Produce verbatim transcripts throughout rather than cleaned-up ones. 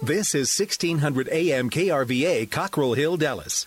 This is sixteen hundred A M K R V A, Cockrell Hill, Dallas.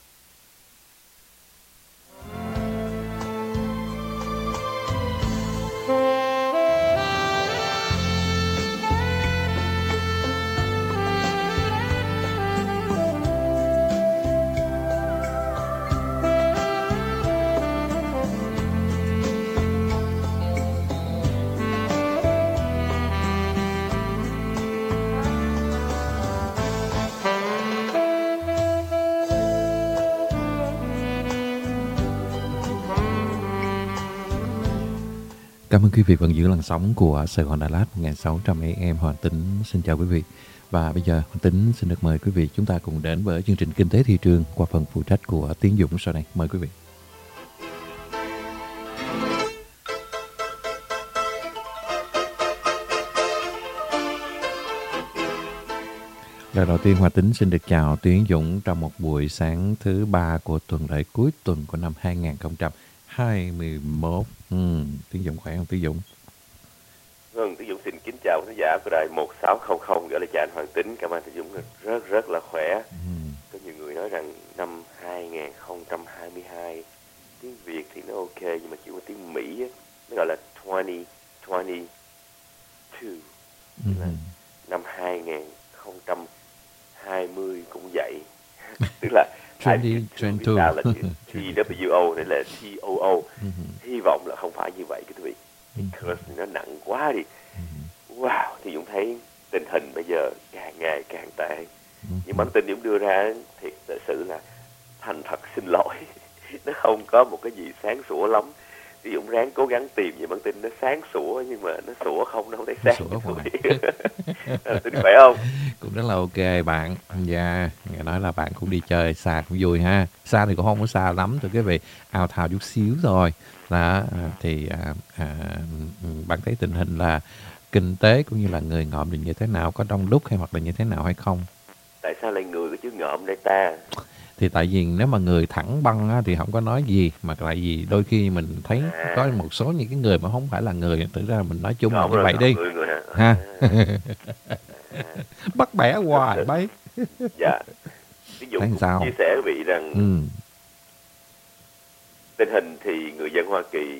Cảm ơn quý vị vẫn giữ làn sóng của Sài Gòn Đà Lạt một nghìn sáu trăm A M. Hoàng Tính xin chào quý vị. Và bây giờ Hoàng Tính xin được mời quý vị chúng ta cùng đến với chương trình Kinh tế thị trường qua phần phụ trách của Tiến Dũng sau đây. Mời quý vị. Lời đầu tiên Hoàng Tính xin được chào Tiến Dũng trong một buổi sáng thứ ba của tuần lễ cuối tuần của năm hai nghìn không trăm hai mươi mốt. Ừ, Tiến Dũng khỏe không Tiến Dũng? Vâng, Tiến Dũng xin kính chào khán giả của đài một sáu không không, gọi là chào anh Hoàng Tính. Cảm ơn Tiến Dũng rất rất là khỏe. Ừ. Có nhiều người nói rằng năm hai nghìn không trăm hai mươi hai tiếng Việt thì nó ok, nhưng mà chỉ có tiếng Mỹ á, nó gọi là hai nghìn hai mươi hai. Ừ. Năm hai nghìn không trăm hai mươi cũng vậy. Tức là hai nghìn hai mươi hai là T W O, đây là T O O. Hy vọng là không phải như vậy quý vị. Cái curse nó nặng quá đi. Wow, thì Dũng thấy tình hình bây giờ càng ngày càng tệ. Nhưng bản tin Dũng đưa ra thiệt sự là thành thật xin lỗi. Nó không có một cái gì sáng sủa lắm. Thì Dũng ráng cố gắng tìm về bản tin nó sáng sủa, nhưng mà nó sủa không, nó không thấy sáng. Tin khỏe không? Cũng rất là ok bạn. Dạ, nghe nói là bạn cũng đi chơi xa cũng vui ha. Xa thì cũng không có xa lắm thưa quý vị, out town chút xíu thôi. Đó, thì à, à, bạn thấy tình hình là kinh tế cũng như là người ngợm thì như thế nào, có đông đúc hay hoặc là như thế nào hay không? Tại sao lại người chứ ngợm đây ta? Thì tại vì nếu mà người thẳng băng á, thì không có nói gì, mà tại vì đôi khi mình thấy à. có một số những cái người mà không phải là người, thực ra mình nói chung là như vậy đi người, người ha, ha. À. Bắt bẻ hoài bấy. Dạ. Ví dụ chia sẻ với vị rằng ừ. tình hình thì người dân Hoa Kỳ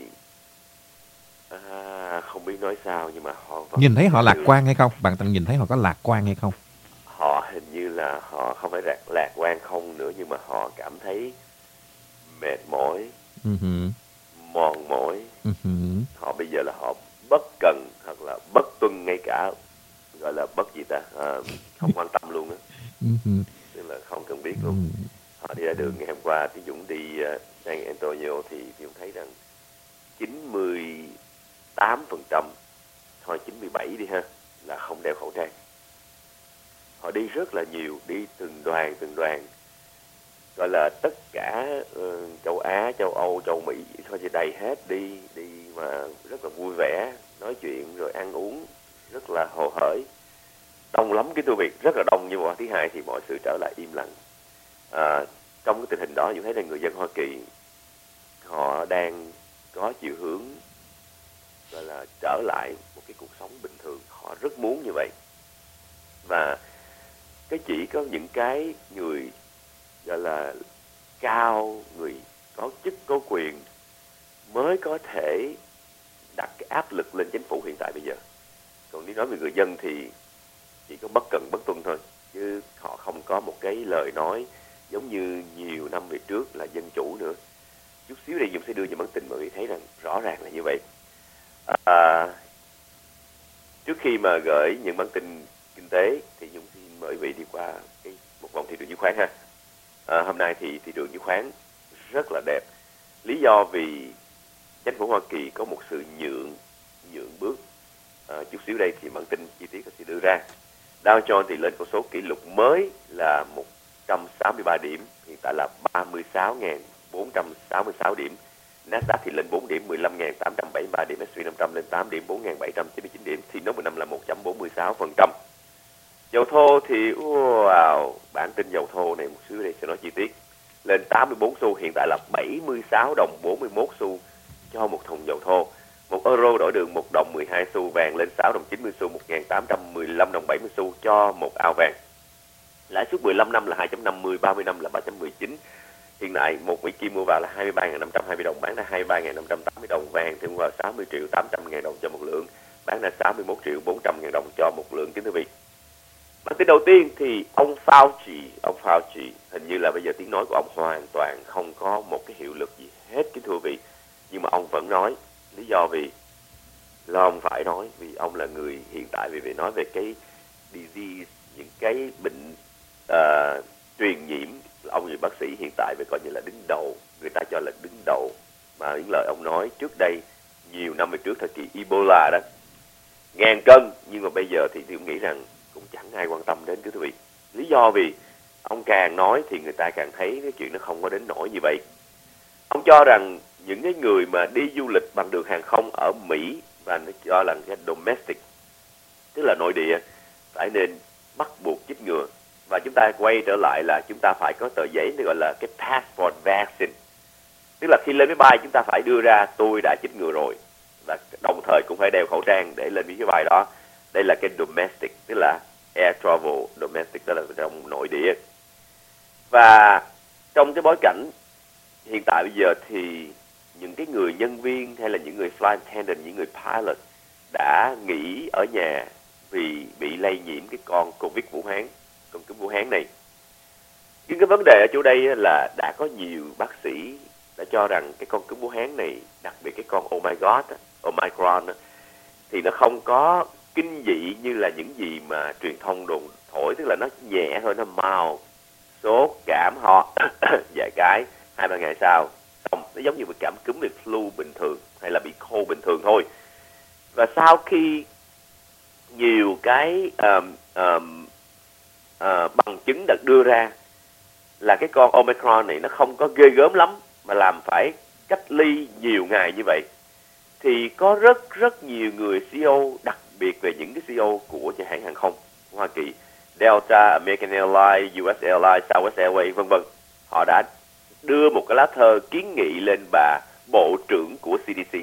à, không biết nói sao, nhưng mà họ vẫn nhìn thấy họ lạc quan hay không? Bạn từng nhìn thấy họ có lạc quan hay không? Họ hình như là họ không phải lạc, lạc quan không nữa, nhưng mà họ cảm thấy mệt mỏi, uh-huh. mòn mỏi. Uh-huh. Họ bây giờ là họ bất cần hoặc là bất tuân, ngay cả gọi là bất gì ta, à, không quan tâm luôn á. Uh-huh. Tức là không cần biết luôn. Uh-huh. Họ đi ra đường ngày hôm qua, Tiến Dũng đi uh, San Antonio thì Tiến thấy rằng chín mươi tám phần trăm, thôi chín mươi bảy đi ha, là không đeo khẩu trang. Họ đi rất là nhiều, đi từng đoàn từng đoàn, gọi là tất cả uh, châu Á, châu Âu, châu Mỹ thôi thì đầy hết, đi đi mà rất là vui vẻ, nói chuyện rồi ăn uống rất là hồ hởi, đông lắm cái tôi việc rất là đông. Nhưng mà thứ hai thì mọi sự trở lại im lặng. À, trong cái tình hình đó, chúng thấy là người dân Hoa Kỳ họ đang có chiều hướng gọi là trở lại một cái cuộc sống bình thường, họ rất muốn như vậy. Và cái chỉ có những cái người gọi là cao, người có chức có quyền mới có thể đặt cái áp lực lên chính phủ hiện tại bây giờ. Còn nếu nói về người dân thì chỉ có bất cần bất tuân thôi, chứ họ không có một cái lời nói giống như nhiều năm về trước là dân chủ nữa. Chút xíu đây Dũng sẽ đưa cho bản tin mọi người thấy rằng rõ ràng là như vậy. À, trước khi mà gửi những bản tin kinh tế thì Dũng xin mời vị đi qua cái một vòng thị trường chứng khoán ha. À, hôm nay thì thị trường chứng khoán rất là đẹp. Lý do vì chính phủ Hoa Kỳ có một sự nhượng nhượng bước. À, chút xíu đây thì bản tin chi tiết sẽ đưa ra. Dow Jones thì lên con số kỷ lục mới là một trăm sáu mươi ba điểm, hiện tại là ba mươi sáu nghìn bốn trăm sáu mươi sáu điểm. Nasdaq thì lên bốn điểm, mười lăm nghìn tám trăm bảy mươi ba điểm. ét and pê năm trăm lên tám điểm, bốn nghìn bảy trăm chín mươi chín điểm. Thì nó mười năm là một phẩy bốn mươi sáu phần trăm. Dầu thô thì wow, bản tin dầu thô này một xíu đây sẽ nói chi tiết. Lên tám mươi tư xu, hiện tại là bảy mươi sáu đồng bốn mươi mốt xu cho một thùng dầu thô. Một euro đổi đường một đồng mười hai xu, vàng lên sáu đồng chín mươi xu, một nghìn tám trăm mười lăm đồng bảy mươi xu cho một ao vàng. Lãi suất mười lăm năm là hai chấm năm mươi, ba mươi năm là ba chấm mười chín. Hiện tại một Mỹ Kim mua vào là hai mươi ba nghìn năm trăm hai mươi đồng, bán ra hai mươi ba nghìn năm trăm tám mươi đồng. Vàng thì mua vào sáu mươi triệu tám trăm ngàn đồng cho một lượng, bán ra sáu mươi mốt triệu bốn trăm ngàn đồng cho một lượng, kính thưa quý vị. Bản tin đầu tiên thì ông Fauci, ông Fauci hình như là bây giờ tiếng nói của ông hoàn toàn không có một cái hiệu lực gì hết, kính thưa quý vị. Nhưng mà ông vẫn nói, lý do vì là ông phải nói, vì ông là người hiện tại vì vì nói về cái disease, những cái bệnh uh, truyền nhiễm. Ông là bác sĩ hiện tại phải coi như là đứng đầu, người ta cho là đứng đầu. Mà những lời ông nói trước đây nhiều năm về trước, thời kỳ Ebola đó, ngàn cân, nhưng mà bây giờ thì tôi nghĩ rằng cũng chẳng ai quan tâm đến, quý vị. Lý do vì ông càng nói thì người ta càng thấy cái chuyện nó không có đến nỗi như vậy. Ông cho rằng những cái người mà đi du lịch bằng đường hàng không ở Mỹ, và nó cho là cái domestic, tức là nội địa, phải nên bắt buộc chích ngừa. Và chúng ta quay trở lại là chúng ta phải có tờ giấy gọi là cái passport vaccine. Tức là khi lên máy bay chúng ta phải đưa ra tôi đã chích ngừa rồi, và đồng thời cũng phải đeo khẩu trang để lên cái bài đó. Đây là cái domestic, tức là air travel domestic, tức là trong nội địa. Và trong cái bối cảnh hiện tại bây giờ thì những cái người nhân viên hay là những người flight attendant, những người pilot đã nghỉ ở nhà vì bị lây nhiễm cái con Covid Vũ Hán, con cúm Vũ Hán này. Nhưng cái vấn đề ở chỗ đây là đã có nhiều bác sĩ đã cho rằng cái con cúm Vũ Hán này, đặc biệt cái con oh my god, Omicron, thì nó không có kinh dị như là những gì mà truyền thông đồn thổi, tức là nó nhẹ thôi, nó mild, sốt, cảm, ho, vài cái, hai ba ngày sau xong, nó giống như bị cảm cúm, bị flu bình thường hay là bị khô bình thường thôi. Và sau khi nhiều cái um, um, uh, bằng chứng được đưa ra là cái con Omicron này nó không có ghê gớm lắm mà làm phải cách ly nhiều ngày như vậy, thì có rất rất nhiều người xê e ô, đặc biệt về những cái xê e ô của nhà hãng hàng không Hoa Kỳ, Delta, American Airlines, u ét Airlines, Southwest Airways, vân vân, họ đã đưa một cái lá thơ kiến nghị lên bà Bộ trưởng của xê đê xê,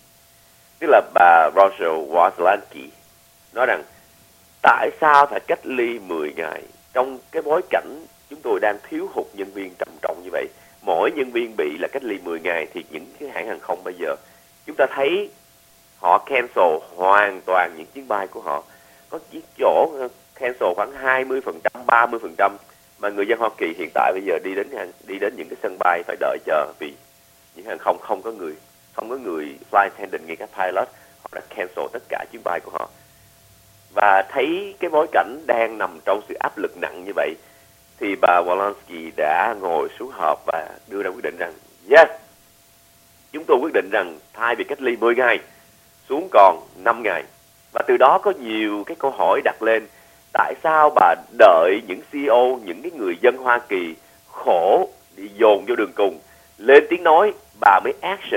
tức là bà Rochelle Walensky, nói rằng tại sao phải cách ly mười ngày trong cái bối cảnh chúng tôi đang thiếu hụt nhân viên trầm trọng như vậy. Mỗi nhân viên bị là cách ly mười ngày thì những cái hãng hàng không bây giờ chúng ta thấy họ cancel hoàn toàn những chuyến bay của họ. Có chiếc chỗ cancel khoảng hai mươi phần trăm, ba mươi phần trăm, mà người dân Hoa Kỳ hiện tại bây giờ đi đến đi đến những cái sân bay phải đợi chờ vì những hàng không không có người không có người flight attendant, ngay các pilot, họ đã cancel tất cả chuyến bay của họ. Và thấy cái bối cảnh đang nằm trong sự áp lực nặng như vậy, thì bà Walensky đã ngồi xuống họp và đưa ra quyết định rằng yes, chúng tôi quyết định rằng thay vì cách ly mười ngày xuống còn năm ngày. Và từ đó có nhiều cái câu hỏi đặt lên, tại sao bà đợi những xê e ô, những cái người dân Hoa Kỳ khổ đi dồn vô đường cùng lên tiếng nói bà mới action.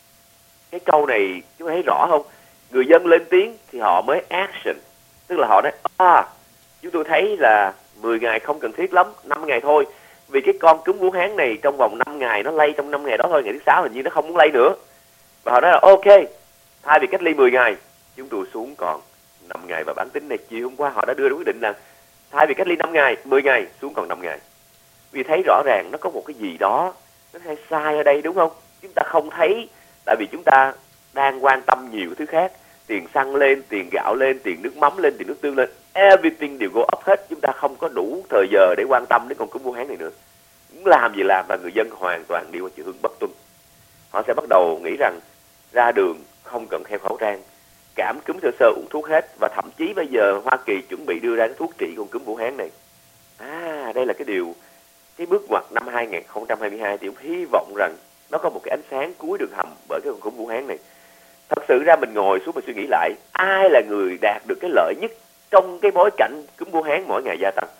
Cái câu này chúng ta thấy rõ không? Người dân lên tiếng thì họ mới action, tức là họ nói à, chúng tôi thấy là mười ngày không cần thiết lắm, năm ngày thôi, vì cái con cúm Vũ Hán này trong vòng năm ngày nó lây trong năm ngày đó thôi, ngày thứ sáu hình như nó không muốn lây nữa. Và họ nói là ok, thay vì cách ly mười ngày chúng tôi xuống còn năm ngày. Và bản tin này chiều hôm qua họ đã đưa ra quyết định là thay vì cách ly năm ngày, mười ngày xuống còn năm ngày. Vì thấy rõ ràng nó có một cái gì đó nó hay sai ở đây, đúng không? Chúng ta không thấy, tại vì chúng ta đang quan tâm nhiều thứ khác, tiền xăng lên, tiền gạo lên, tiền nước mắm lên, tiền nước tương lên, everything đều go up hết. Chúng ta không có đủ thời giờ để quan tâm đến con cúm Vũ Hán này nữa. Muốn làm gì làm, và người dân hoàn toàn đi qua chiều hướng bất tuân. Họ sẽ bắt đầu nghĩ rằng ra đường không cần đeo khẩu trang, cảm cúm sơ sơ uống thuốc hết, và thậm chí bây giờ Hoa Kỳ chuẩn bị đưa ra cái thuốc trị con cúm Vũ Hán này. À, đây là cái điều, cái bước ngoặt năm hai nghìn không trăm hai mươi hai, thì cũng hy vọng rằng nó có một cái ánh sáng cuối đường hầm bởi cái con cúm Vũ Hán này. Thật sự ra mình ngồi xuống mà suy nghĩ lại, ai là người đạt được cái lợi nhất trong cái bối cảnh cúm Vũ Hán mỗi ngày gia tăng?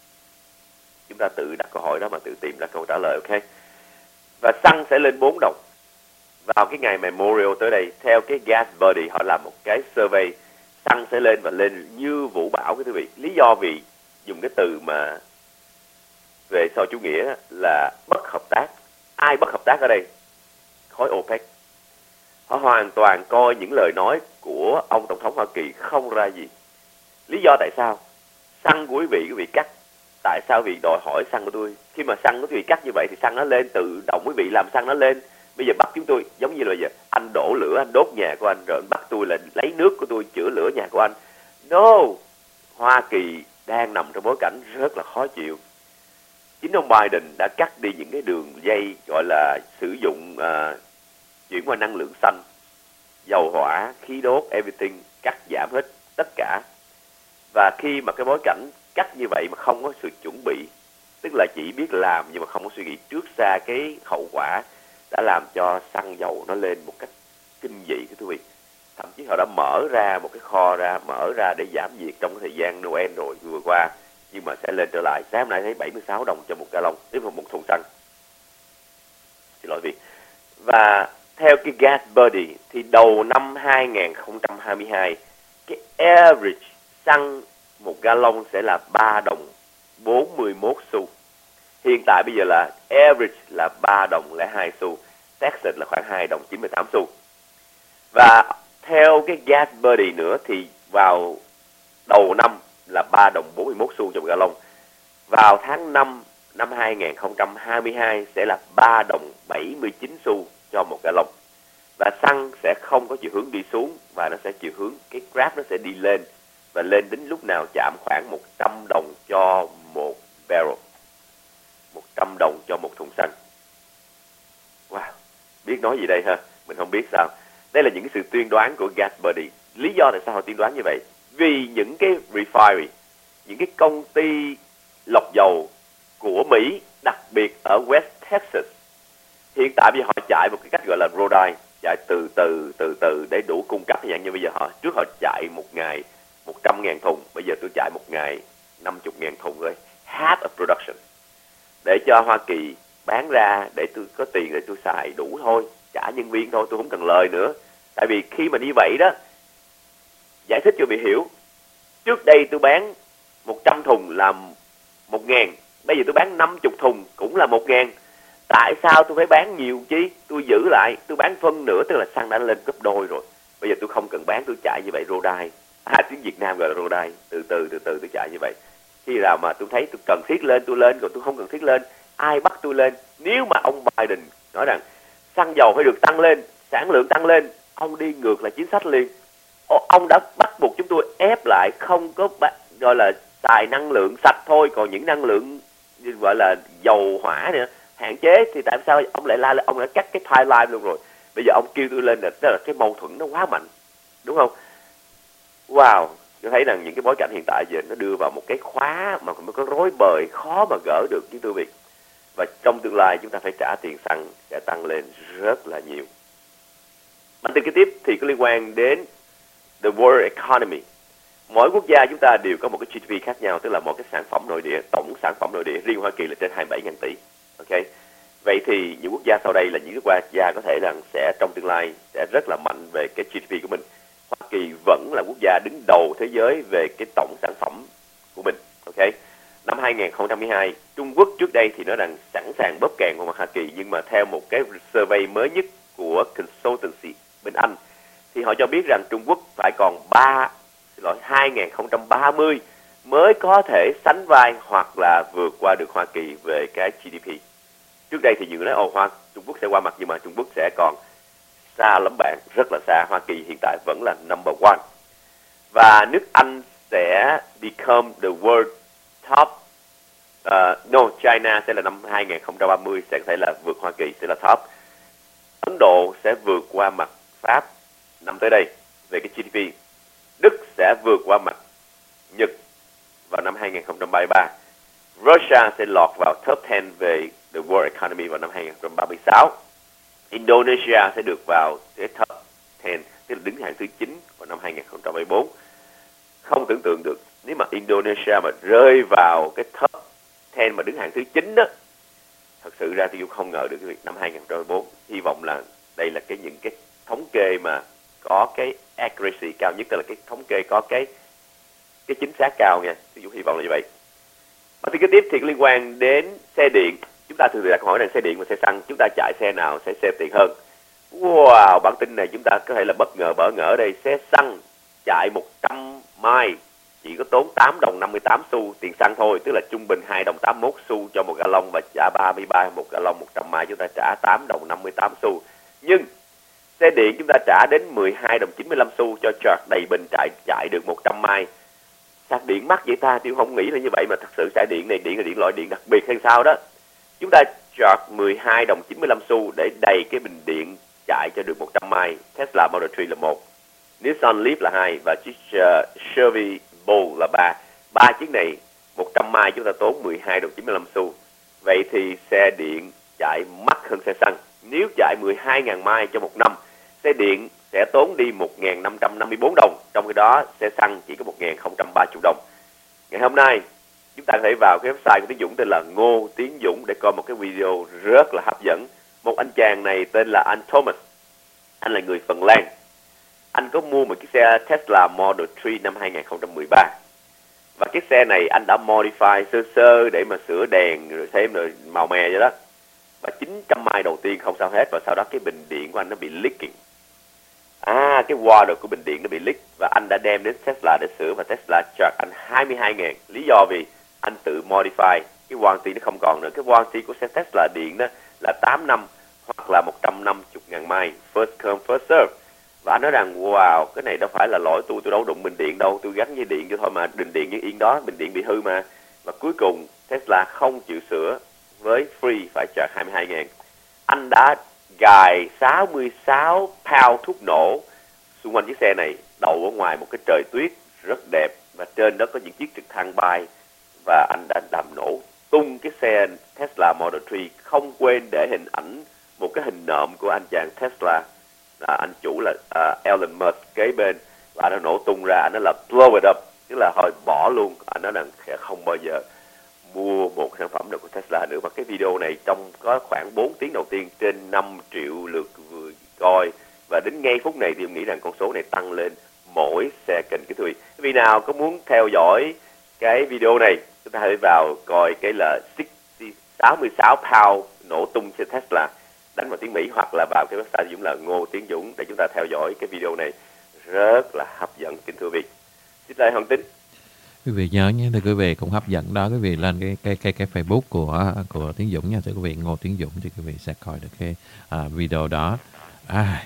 Chúng ta tự đặt câu hỏi đó mà tự tìm ra câu trả lời, ok? Và xăng sẽ lên bốn đồng vào cái ngày Memorial tới đây. Theo cái Gas Buddy, họ làm một cái survey, xăng sẽ lên và lên như vũ bão, quý vị. Lý do vì dùng cái từ mà về sau chủ nghĩa là bất hợp tác. Ai bất hợp tác ở đây? Khối OPEC. Họ hoàn toàn coi những lời nói của ông Tổng thống Hoa Kỳ không ra gì. Lý do tại sao? Xăng của quý vị, quý vị cắt tại sao vị đòi hỏi xăng của tôi? Khi mà xăng của quý vị cắt như vậy thì xăng nó lên, tự động quý vị làm xăng nó lên. Bây giờ bắt chúng tôi giống như là giờ anh đổ lửa, anh đốt nhà của anh, rồi anh bắt tôi là lấy nước của tôi chữa lửa nhà của anh. No, Hoa Kỳ đang nằm trong bối cảnh rất là khó chịu. Chính ông Biden đã cắt đi những cái đường dây gọi là sử dụng uh, chuyển qua năng lượng xanh, dầu hỏa, khí đốt, everything, cắt giảm hết tất cả. Và khi mà cái bối cảnh cắt như vậy mà không có sự chuẩn bị, tức là chỉ biết làm nhưng mà không có suy nghĩ trước xa cái hậu quả, đã làm cho xăng dầu nó lên một cách kinh dị thưa quý vị. Thậm chí họ đã mở ra một cái kho ra, mở ra để giảm nhiệt trong cái thời gian Noel rồi vừa qua, nhưng mà sẽ lên trở lại. Sáng hôm nay thấy bảy mươi sáu đồng cho một gallon, tiếp một một thùng xăng. Xin lỗi quý vị. Và theo cái Gas Buddy thì đầu năm hai không hai hai, cái average xăng một gallon sẽ là ba đồng bốn mươi mốt xu. Hiện tại bây giờ là average là ba đồng lẻ hai xu. Texas là khoảng hai đồng chín mươi tám xu. Và theo cái Gas Buddy nữa thì vào đầu năm là ba đồng bốn mươi mốt xu cho một gallon. Vào tháng năm năm hai không hai hai sẽ là ba đồng bảy mươi chín xu cho một gallon. Và xăng sẽ không có chiều hướng đi xuống, và nó sẽ chiều hướng, cái graph nó sẽ đi lên, và lên đến lúc nào chạm khoảng một trăm đồng cho một barrel, một trăm đồng cho một thùng xăng. Wow, biết nói gì đây ha, mình không biết sao. Đây là những cái sự tiên đoán của Gas Buddy. Lý do tại sao họ tiên đoán như vậy? Vì những cái refinery, những cái công ty lọc dầu của Mỹ, đặc biệt ở West Texas, hiện tại bây giờ họ chạy một cái cách gọi là Rodine, chạy từ từ từ từ để đủ cung cấp. Dạng như bây giờ họ trước họ chạy một ngày một trăm ngàn thùng, bây giờ tôi chạy một ngày năm mươi ngàn thùng rồi, half of production, để cho Hoa Kỳ bán ra, để tôi có tiền để tôi xài đủ thôi, trả nhân viên thôi, tôi không cần lời nữa. Tại vì khi mà như vậy đó, giải thích cho bị hiểu, trước đây tôi bán một trăm thùng là một ngàn, bây giờ tôi bán năm mươi thùng cũng là một ngàn. Tại sao tôi phải bán nhiều chi? Tôi giữ lại, tôi bán phân nửa, tức là xăng đã lên gấp đôi rồi. Bây giờ tôi không cần bán, tôi chạy như vậy Rodine. À, tiếng Việt Nam gọi là Rodine, từ từ từ từ tôi chạy như vậy. Khi nào mà tôi thấy tôi cần thiết lên, tôi lên, còn tôi không cần thiết lên, ai bắt tôi lên? Nếu mà ông Biden nói rằng xăng dầu phải được tăng lên, sản lượng tăng lên, ông đi ngược lại chính sách liền. Ô, ông đã bắt buộc chúng tôi ép lại, không có gọi là xài năng lượng sạch thôi, còn những năng lượng gọi là dầu hỏa nữa hạn chế, thì tại sao ông lại la lên, ông đã cắt cái pipeline luôn rồi. Bây giờ ông kêu tôi lên là tức là cái mâu thuẫn nó quá mạnh, đúng không? Wow, tôi thấy rằng những cái bối cảnh hiện tại giờ nó đưa vào một cái khóa mà nó có rối bời, khó mà gỡ được với tôi việc. Và trong tương lai chúng ta phải trả tiền xăng sẽ tăng lên rất là nhiều. Bản tin kế tiếp thì có liên quan đến the world economy. Mỗi quốc gia chúng ta đều có một cái giê đê pê khác nhau, tức là một cái sản phẩm nội địa, tổng sản phẩm nội địa riêng Hoa Kỳ là trên hai mươi bảy nghìn tỷ. Ok, vậy thì những quốc gia sau đây là những quốc gia có thể rằng sẽ trong tương lai sẽ rất là mạnh về cái giê đê pê của mình. Hoa Kỳ vẫn là quốc gia đứng đầu thế giới về cái tổng sản phẩm của mình. Ok, năm hai không hai hai, Trung Quốc trước đây thì nói rằng sẵn sàng bóp kèn vào mặt Hoa Kỳ, nhưng mà theo một cái survey mới nhất của consultancy bên Anh thì họ cho biết rằng Trung Quốc phải còn ba, xin lỗi, hai không ba mươi mới có thể sánh vai hoặc là vượt qua được Hoa Kỳ về cái giê đê pê. Trước đây thì nhiều người nói ồ Hoa Trung Quốc sẽ qua mặt, nhưng mà Trung Quốc sẽ còn xa lắm bạn, rất là xa. Hoa Kỳ hiện tại vẫn là number one. Và nước Anh sẽ become the world top. Uh, no, China sẽ là năm hai không ba mươi sẽ có thể là vượt Hoa Kỳ, sẽ là top. Ấn Độ sẽ vượt qua mặt Pháp năm tới đây về cái giê đê pê. Đức sẽ vượt qua mặt Nhật vào năm hai không ba ba. Russia sẽ lọt vào top mười về the world economy vào năm hai không ba sáu. Indonesia sẽ được vào cái top mười, tức là đứng hạng thứ chín vào năm hai không ba bốn. Không tưởng tượng được nếu mà Indonesia mà rơi vào cái top mười mà đứng hạng thứ chín đó, thật sự ra thì cũng không ngờ được cái việc năm hai không ba bốn. Hy vọng là đây là cái những cái thống kê mà có cái accuracy cao nhất, tức là cái thống kê có cái cái chính xác cao nha. Thì Dũng hy vọng là như vậy. Bản tin kế tiếp thì liên quan đến xe điện. Chúng ta thường đặt câu hỏi rằng xe điện và xe xăng, chúng ta chạy xe nào sẽ xem tiền hơn? Wow, bản tin này chúng ta có thể là bất ngờ bỡ ngỡ đây. Xe xăng chạy một trăm mile chỉ có tốn tám đồng năm mươi tám xu tiền xăng thôi, tức là trung bình hai đồng tám mươi mốt xu cho một gallon và trả ba mươi ba một gallon một trăm mai, chúng ta trả tám đồng năm mươi tám xu. Nhưng xe điện chúng ta trả đến mười hai đồng chín mươi lăm xu cho charge đầy bình chạy chạy được một trăm mai. Sạc điện mắc vậy ta, tôi không nghĩ là như vậy, mà thật sự xe điện này điện là điện loại điện đặc biệt hay sao đó. Chúng ta charge mười hai đồng chín mươi lăm xu để đầy cái bình điện chạy cho được một trăm mai. Tesla Model ba là một, Nissan Leaf là hai và chiếc uh, Chevy Bolt là ba. Ba chiếc này một trăm mai chúng ta tốn mười hai đồng chín mươi lăm xu. Vậy thì xe điện chạy mắc hơn xe xăng. Nếu chạy mười hai nghìn mai cho một năm, xe điện sẽ tốn đi một nghìn năm trăm năm mươi tư đồng, trong khi đó xe xăng chỉ có một nghìn không trăm ba mươi đồng. Ngày hôm nay chúng ta có thể vào cái website của Tiến Dũng tên là Ngô Tiến Dũng để coi một cái video rất là hấp dẫn. Một anh chàng này tên là anh Thomas, anh là người Phần Lan. Anh có mua một chiếc xe Tesla Model ba năm hai nghìn không trăm mười ba. Và chiếc xe này anh đã modify sơ sơ để mà sửa đèn rồi thêm rồi màu mè vậy đó. Và chín trăm mai đầu tiên không sao hết, và sau đó cái bình điện của anh nó bị leaking. À, cái water của bình điện nó bị leak và anh đã đem đến Tesla để sửa và Tesla charge anh hai mươi hai nghìn. Lý do vì anh tự modify, cái warranty nó không còn nữa. Cái warranty của xe Tesla điện đó là tám năm hoặc là một trăm năm mươi nghìn mai, first come first serve. Và anh nói rằng wow, cái này đâu phải là lỗi tôi, tôi đâu đụng bình điện đâu, tôi gắn dây điện cho thôi mà, bình điện như yên đó, bình điện bị hư mà. Và cuối cùng Tesla không chịu sửa, với free phải charge hai mươi hai nghìn. Anh đã gài sáu mươi sáu pound thuốc nổ xung quanh chiếc xe này, đậu ở ngoài một cái trời tuyết rất đẹp, và trên đó có những chiếc trực thăng bay, và anh đã làm nổ tung cái xe Tesla Model ba, không quên để hình ảnh một cái hình nộm của anh chàng Tesla, à, anh chủ là uh, Elon Musk kế bên, và anh đã nổ tung ra. Anh nói là blow it up, tức là thôi bỏ luôn. Anh nói là sẽ không bao giờ mua một sản phẩm nào của Tesla nữa. Và cái video này trong có khoảng bốn tiếng đầu tiên trên năm triệu lượt vừa coi, và đến ngay phút này thì em nghĩ rằng con số này tăng lên mỗi second. Cái quý vị nào có muốn theo dõi cái video này, chúng ta hãy vào coi cái là sáu mươi sáu pound nổ tung trên Tesla, đánh vào tiếng Mỹ, hoặc là vào cái website Dũng là Ngô Tiến Dũng để chúng ta theo dõi cái video này rất là hấp dẫn, kính thưa quý vị. Xin lời Hoàng Tín. Quý vị nhớ nhé, thưa quý vị, cũng hấp dẫn đó, quý vị lên cái cái cái cái Facebook của của Tiến Dũng nha, thưa quý vị, Ngô Tiến Dũng, thì quý vị sẽ coi được cái uh, video đó. À,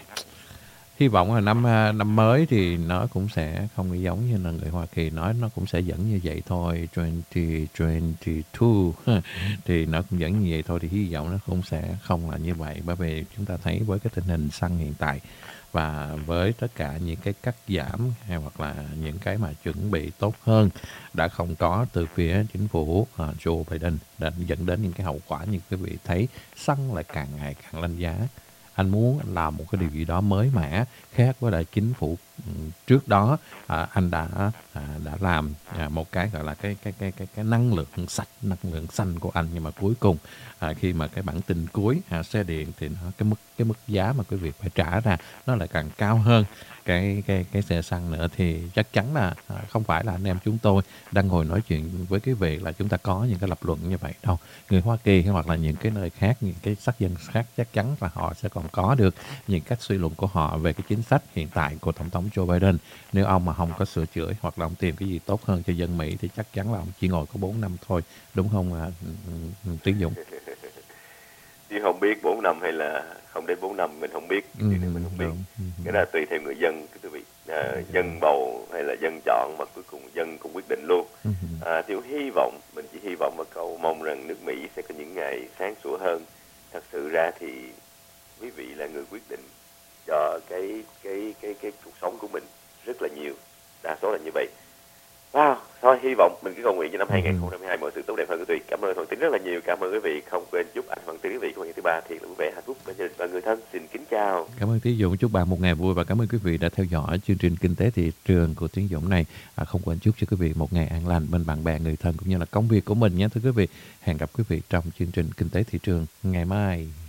hy vọng là năm năm mới thì nó cũng sẽ không giống như là người Hoa Kỳ nói, nó cũng sẽ dẫn như vậy thôi, hai không hai hai thì nó cũng dẫn như vậy thôi, thì hy vọng nó cũng sẽ không là như vậy, bởi vì chúng ta thấy với cái tình hình xăng hiện tại và với tất cả những cái cắt giảm hay hoặc là những cái mà chuẩn bị tốt hơn đã không có từ phía chính phủ uh, Joe Biden, đã dẫn đến những cái hậu quả như quý vị thấy, xăng lại càng ngày càng lên giá. Anh muốn làm một cái điều gì đó mới mẻ khác với lại chính phủ trước đó. À, anh đã à, đã làm à, một cái gọi là cái cái cái cái cái năng lượng sạch, năng lượng xanh của anh, nhưng mà cuối cùng à, khi mà cái bản tin cuối à, xe điện thì nó cái mức cái mức giá mà quý vị phải trả ra nó lại càng cao hơn cái cái cái xe xăng nữa, thì chắc chắn là à, không phải là anh em chúng tôi đang ngồi nói chuyện với quý vị là chúng ta có những cái lập luận như vậy đâu. Người Hoa Kỳ hoặc là những cái nơi khác, những cái sắc dân khác chắc chắn là họ sẽ còn có được những cách suy luận của họ về cái chính sách hiện tại của Tổng thống Joe Biden. Nếu ông mà không có sửa chữa hoặc là ông tìm cái gì tốt hơn cho dân Mỹ thì chắc chắn là ông chỉ ngồi có bốn năm thôi, đúng không à, Tiến Dũng? Chứ không biết bốn năm hay là không đến bốn năm mình không biết, ừ, mình không biết. Đúng. Cái đó là tùy theo người dân, quý vị. À, dân bầu hay là dân chọn, mà cuối cùng dân cũng quyết định luôn. À, thì hy vọng, mình chỉ hy vọng và cầu mong rằng nước Mỹ sẽ có những ngày sáng sủa hơn. Thật sự ra thì quý vị là người quyết định cho cái cái cái cái cuộc sống của mình rất là nhiều, đa số là như vậy. Wow, thôi hy vọng mình cứ cầu nguyện cho năm hai không hai hai mọi sự tốt đẹp hơn quý vị. Cảm ơn Hoàng Tín rất là nhiều, cảm ơn quý vị. Không quên chúc anh Hoàng Tín quý vị của ngày thứ ba thiệt là vui vẻ, hạnh phúc bên gia đình và người thân. Xin kính chào. Cảm ơn Tiến Dũng, chúc bạn một ngày vui và cảm ơn quý vị đã theo dõi chương trình Kinh tế thị trường của Tiến Dũng này. À, không quên chúc cho quý vị một ngày an lành bên bạn bè, người thân cũng như là công việc của mình nhé thưa quý vị. Hẹn gặp quý vị trong chương trình Kinh tế thị trường ngày mai.